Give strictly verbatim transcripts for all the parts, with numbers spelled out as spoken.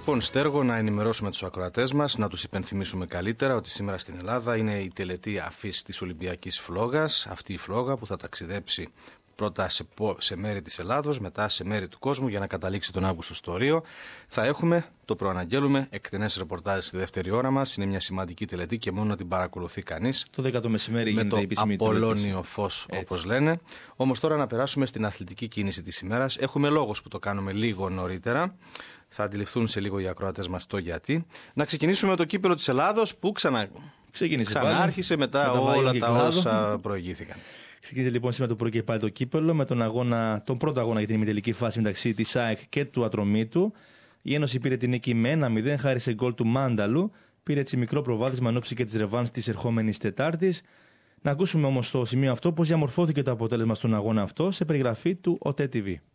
Λοιπόν, Στέργο, να ενημερώσουμε τους ακροατές μας, να τους υπενθυμίσουμε καλύτερα ότι σήμερα στην Ελλάδα είναι η τελετή αφής της Ολυμπιακής Φλόγας. Αυτή η φλόγα που θα ταξιδέψει πρώτα σε, σε μέρη της Ελλάδος, μετά σε μέρη του κόσμου για να καταλήξει τον Αύγουστο στο Ρίο. Θα έχουμε, το προαναγγέλουμε, εκτενές ρεπορτάζ στη δεύτερη ώρα μας. Είναι μια σημαντική τελετή και μόνο να την παρακολουθεί κανείς. Το δέκα το μεσημέρι με γίνεται το η επίσημη απολώνιο φως, όπως λένε. Όμως τώρα να περάσουμε στην αθλητική κίνηση της ημέρας. Έχουμε λόγους που το κάνουμε λίγο νωρίτερα. Θα αντιληφθούν σε λίγο οι ακροατές μας το γιατί. Να ξεκινήσουμε με το κύπελλο της Ελλάδος που ξανα... ξανάρχισε μετά με όλα τα κλάδο. όσα προηγήθηκαν. Ξεκίνησε λοιπόν σήμερα το πρωί και πάλι το κύπελλο με τον, αγώνα, τον πρώτο αγώνα για την ημιτελική φάση μεταξύ της ΑΕΚ και του Ατρωμίτου. Η Ένωση πήρε την νίκη με ένα μηδέν χάρη σε γκολ του Μάνταλου. Πήρε έτσι μικρό προβάδισμα εν ώψη και της ρεβάνς της ερχόμενης Τετάρτης. Να ακούσουμε όμως στο σημείο αυτό πώς διαμορφώθηκε το αποτέλεσμα στον αγώνα αυτό σε περιγραφή του ΟΤΕ τι βι.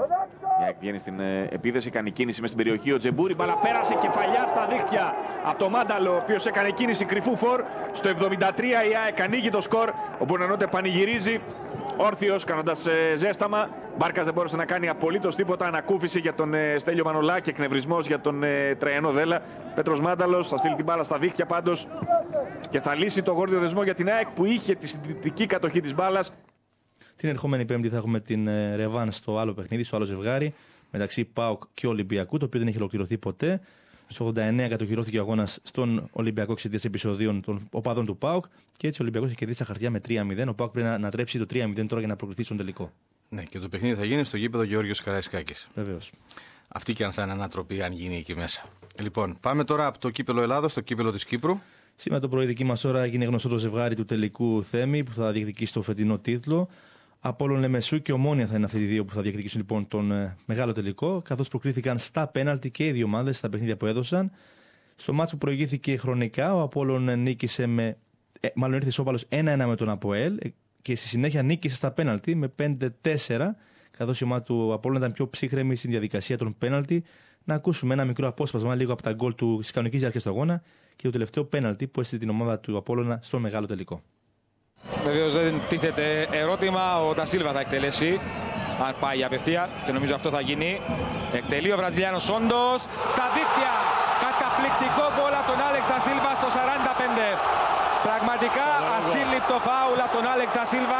Η ΑΕΚ βγαίνει στην επίδεση, κάνει κίνηση μες στην περιοχή. Ο Τζεμπούρι μπαλά πέρασε κεφαλιά στα δίχτυα από το Μάνταλο, ο οποίος έκανε κίνηση κρυφού φορ. Στο εβδομήντα τρία η ΑΕΚ ανοίγει το σκορ. Ο Μπουρνανότε πανηγυρίζει όρθιος, κάνοντας ε, ζέσταμα. Μπάρκας δεν μπόρεσε να κάνει απολύτως τίποτα. Ανακούφιση για τον ε, Στέλιο Μανολάκη, εκνευρισμός για τον ε, Τραϊανό Δέλα. Πέτρος Μάνταλος θα στείλει την μπάλα στα δίχτυα πάντως και θα λύσει το γόρδιο δεσμό για την ΑΕΚ που είχε τη συντηρητική κατοχή της μπάλας. Την ερχόμενη Πέμπτη θα έχουμε την ε, ρεβάν στο άλλο παιχνίδι, στο άλλο ζευγάρι μεταξύ ΠΑΟΚ και Ολυμπιακού, το οποίο δεν έχει ολοκληρωθεί ποτέ. Στο ογδόντα εννέα κατοχυρώθηκε ο αγώνας στον Ολυμπιακό εξαιτίας επεισοδίων των οπαδών του ΠΑΟΚ και έτσι ο Ολυμπιακός έχει κερδίσει στα χαρτιά με τρία μηδέν. Ο ΠΑΟΚ πρέπει να ανατρέψει το τρία μηδέν τώρα για να προκριθεί στον τελικό. Ναι, και το παιχνίδι θα γίνει στο γήπεδο Γεώργιος Καραϊσκάκης. Βεβαίως. Αυτή και αν θα είναι ανατροπή, αν γίνει εκεί μέσα. Λοιπόν, πάμε τώρα από το κύπελλο Ελλάδος στο κύπελλο της Κύπρου. Σήμερα το πρωί δική μας ώρα έγινε γνωστό το ζευγάρι του τελικού Θέμη που θα διεκδικήσει στο φετινό τίτλο. Απόλλων Λεμεσού και Ομόνια θα είναι αυτοί οι δύο που θα διεκδικήσουν λοιπόν τον ε, μεγάλο τελικό, καθώς προκρίθηκαν στα πέναλτι και οι δύο ομάδες στα παιχνίδια που έδωσαν. Στο μάτς που προηγήθηκε χρονικά, ο Απόλλων νίκησε με. Ε, μάλλον ήρθε ισόπαλος ένα ένα με τον ΑΠΟΕΛ και στη συνέχεια νίκησε στα πέναλτι με πέντε τέσσερα, καθώς η ομάδα του Απόλλων ήταν πιο ψύχρεμη στην διαδικασία των πέναλτι. Να ακούσουμε ένα μικρό απόσπασμα λίγο από τα γκολ του της κανονικής διάρκειας του αγώνα και το τελευταίο πέναλτι που έστειλε την ομάδα του Απόλλωνα στο μεγάλο τελικό. Βεβαίως δεν τίθεται ερώτημα, ο Ντασίλβα θα εκτελέσει αν πάει απευθεία και νομίζω αυτό θα γίνει. Εκτελεί ο Βραζιλιάνος όντως στα δίχτυα, καταπληκτικό γκολ από τον Άλεξ Ντασίλβα στο σαράντα πέντε. Πραγματικά ασύλληπτο φάουλ από τον Άλεξ Ντασίλβα.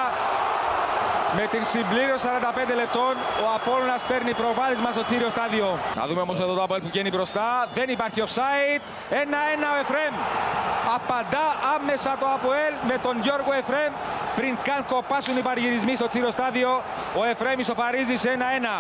Με την συμπλήρωση σαράντα πέντε λεπτών ο Απόλλωνας παίρνει προβάδισμα στο Τσίριο στάδιο. Να δούμε όμως εδώ το Απόελ που βγαίνει μπροστά. Δεν υπάρχει offside. ένα ένα ο Εφρέμ. Απαντά άμεσα το Αποέλ με τον Γιώργο Εφρέμ. Πριν καν κοπάσουν οι παρηγυρισμοί στο Τσίριο στάδιο, ο Εφρέμ ισοφαρίζει σε ένα ένα.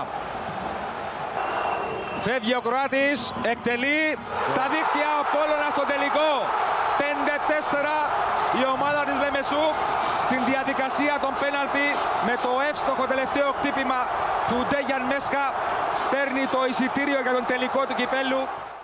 Φεύγει ο Κροάτης, εκτελεί στα δίχτυα ο Απόλλωνας στο τελικό. πέντε τέσσερα η ομάδα της Λεμεσού στην διαδικασία των πέναλτι με το εύστοχο τελευταίο χτύπημα του Ντέγιαν Μέσκα παίρνει το εισιτήριο για τον τελικό του κυπέλου.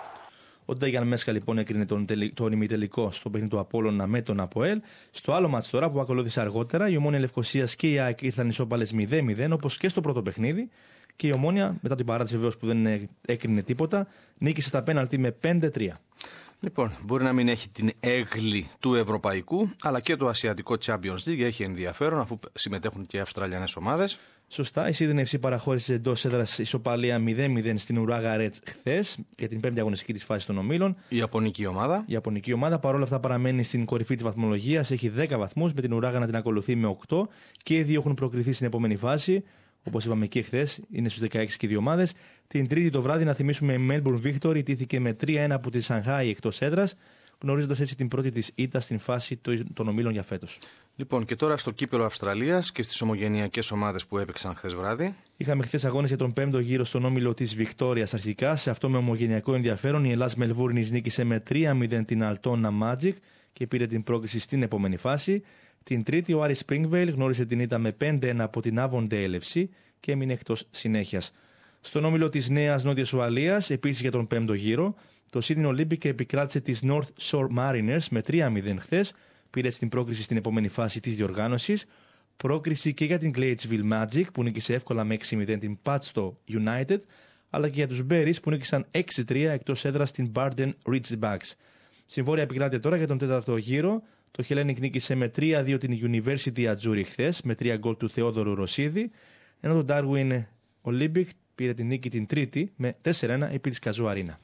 Ο Ντέγιαν Μέσκα λοιπόν έκρινε τον, τελ, τον ημιτελικό στο παιχνίδι του Απόλλωνα με τον ΑΠΟΕΛ. Στο άλλο μάτς τώρα που ακολούθησε αργότερα, η Ομόνια Λευκωσίας και η ΑΕΚ ήρθαν ισόπαλες μηδέν μηδέν όπως και στο πρώτο παιχνίδι. Και η Ομόνια, μετά την παράταση βεβαίως που δεν έκρινε τίποτα, νίκησε στα πέναλτι με πέντε τρία. Λοιπόν, μπορεί να μην έχει την έγκλη του ευρωπαϊκού, αλλά και το ασιατικό Champions League έχει ενδιαφέρον αφού συμμετέχουν και οι Αυστραλιανές ομάδες. Σωστά, η Sydney εφ σι παραχώρησε εντός έδρας ισοπαλία μηδέν μηδέν στην Ουράγα Reds χθες για την πέμπτη αγωνιστική της φάσης των ομίλων. Η Ιαπωνική ομάδα. Η Ιαπωνική ομάδα παρόλα αυτά παραμένει στην κορυφή της βαθμολογίας, έχει δέκα βαθμούς, με την Ουράγα να την ακολουθεί με οκτώ και οι δύο έχουν προκριθεί στην επόμενη φάση. Όπως είπαμε και χθες, είναι στους δεκαέξι και οι δύο ομάδες. Την Τρίτη το βράδυ, να θυμίσουμε, η Melbourne Victory ιτήθηκε με τρία ένα από τη Σανχάη εκτός έδρας, γνωρίζοντας έτσι την πρώτη της ήττα στην φάση των ομίλων για φέτος. Λοιπόν, και τώρα στο κύπελλο Αυστραλίας και στις ομογενειακές ομάδες που έπαιξαν χθες βράδυ. Είχαμε χθες αγώνες για τον πέμπτο γύρο στον όμιλο της Βικτόριας αρχικά. Σε αυτό με ομογενειακό ενδιαφέρον, η Ελλάς Μελβούρνης νίκησε με τρία μηδέν την Altona Magic και πήρε την πρόκριση στην επόμενη φάση. Την Τρίτη, ο Άρης Σπρίνγκβειλ γνώρισε την ήττα με πέντε ένα από την Avondale ελ εφ σι και έμεινε εκτός συνέχειας. Στον όμιλο της Νέας Νότιας Ουαλίας, επίσης για τον πέμπτο γύρο, το Sydney Olympic επικράτησε τις North Shore Mariners με τρία μηδέν χθες, πήρε την πρόκριση στην επόμενη φάση της διοργάνωσης. Πρόκριση και για την Gladesville Magic που νίκησε εύκολα με έξι μηδέν την Padstow United, αλλά και για τους Berries που νίκησαν έξι τρία εκτός έδρας στην Barden Ridgebacks. Στην βόρεια επικράτεια τώρα για τον τέταρτο γύρο, το Hellenic νίκησε με τρία δύο την University Azzurri χθες με τρία γκολ του Θεόδωρου Ρωσίδη, ενώ το Darwin Olympic πήρε την νίκη την Τρίτη με τέσσερα ένα επί της Καζού Αρίνα.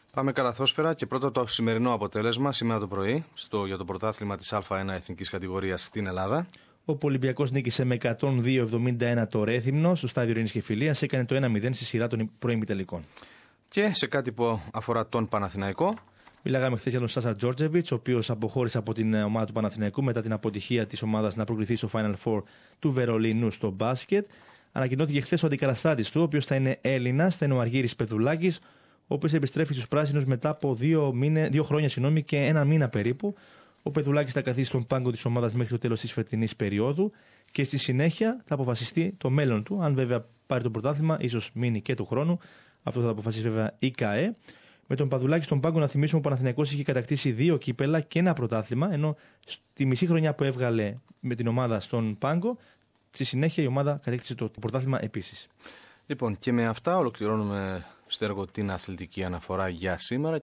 Πάμε καλαθόσφαιρα και πρώτα το σημερινό αποτέλεσμα σήμερα το πρωί στο, για το πρωτάθλημα της Α1 εθνικής κατηγορίας στην Ελλάδα. Ο Ολυμπιακός νίκησε με εκατόν δύο εβδομήντα ένα το Ρέθυμνο στο στάδιο Ειρήνης και Φιλίας, έκανε το ένα μηδέν στη σειρά των προημιτελικών. Και σε κάτι που αφορά τον Παναθηναϊκό. Μιλάγαμε χθες για τον Σάσα Τζόρτζεβιτς, ο οποίος αποχώρησε από την ομάδα του Παναθηναϊκού μετά την αποτυχία της ομάδας να προκριθεί στο Final Four του Βερολίνου στο μπάσκετ. Ανακοινώθηκε χθες ο αντικαταστάτης του, ο οποίος θα είναι Έλληνας, θα είναι ο Αργύρης Πεδουλάκης, ο οποίος επιστρέφει στους πράσινους μετά από δύο, μήνε, δύο χρόνια συγγνώμη, και ένα μήνα περίπου. Ο Πεδουλάκης θα καθίσει στον πάγκο της ομάδας μέχρι το τέλος της φετινής περίοδου και στη συνέχεια θα αποφασιστεί το μέλλον του. Αν βέβαια πάρει το πρωτάθλημα, ίσως μείνει και του χρόνου. Αυτό θα αποφασίσει βέβαια η ΚΑΕ. Με τον Παδουλάκη στον πάγκο, να θυμίσουμε, ο Παναθηναϊκός είχε κατακτήσει δύο κύπελα και ένα πρωτάθλημα, ενώ στη μισή χρονιά που έβγαλε με την ομάδα στον πάγκο, στη συνέχεια η ομάδα κατέκτησε το πρωτάθλημα επίσης. Λοιπόν, και με αυτά ολοκληρώνουμε στο έργο την αθλητική αναφορά για σήμερα.